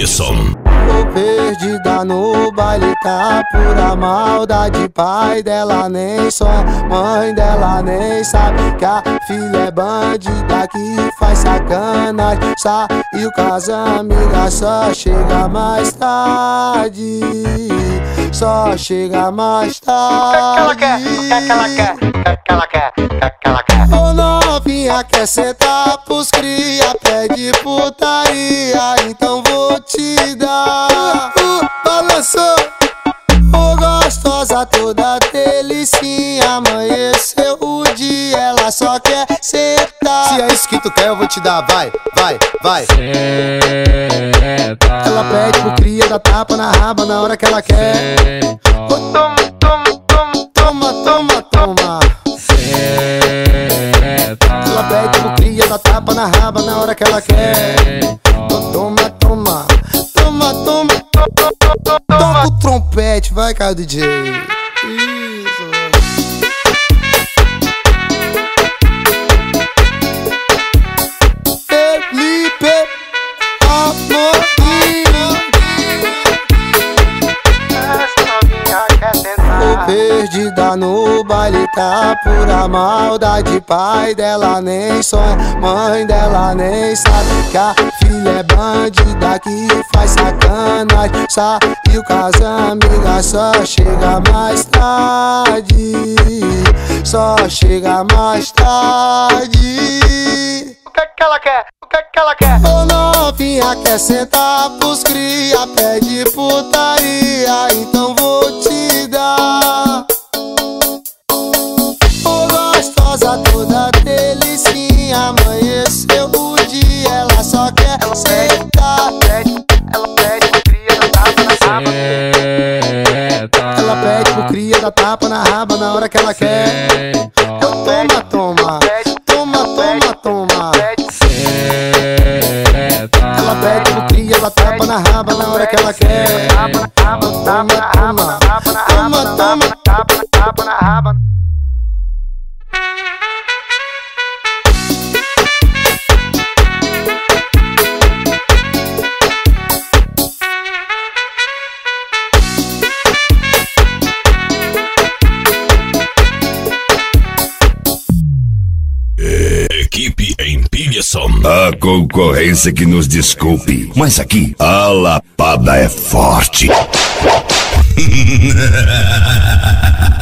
Empilhação. Tô perdida no baile, tá pura maldade. Pai dela nem sonha, mãe dela nem sabe que a filha é bandida que faz sacanagem. Saiu com as amigas, só chega mais tarde. Só chega mais tarde. O que ela quer? O que ela quer? Ô novinha, quer sentar pros cria, pede putaria, então vou te dar. Balançou, ô gostosa toda delicinha, amanheceu o dia, ela só quer sentar. Se é isso que tu quer, eu vou te dar, vai, vai, vai. Ela pede pro cria, dá tapa na raba na hora que ela quer. Toma, toma, toma, toma, toma, toma. Ela pede pro cria, dá tapa na raba na hora que ela quer. Toma, toma, toma, toma. Toca o trompete, vai, cara, DJ. Isso. Felipe Amorim. Tô perdida no baile, tá pura maldade. Pai dela nem sonha, mãe dela nem sabe que a filha é bandida que faz sacanagem. Saiu com as amigas, só chega mais tarde. Só chega mais tarde. O que ela quer? O que ela quer? Ô novinha, quer sentar pros cria, pede putaria, então vou te dar. Ô gostosa toda delicinha, amanheceu o dia, ela só quer sentar. Ela pede pro cria, dá tapa na raba. Ela pede pro cria, dá tapa na raba na hora que ela quer. Toma, toma, toma, toma, toma. Ela pede pro cria, dá tapa na raba na hora que ela quer. Toma, toma, toma, toma. Tapa na raba. Equipe Empilhação. A concorrência que nos desculpe, mas aqui a lapada é forte.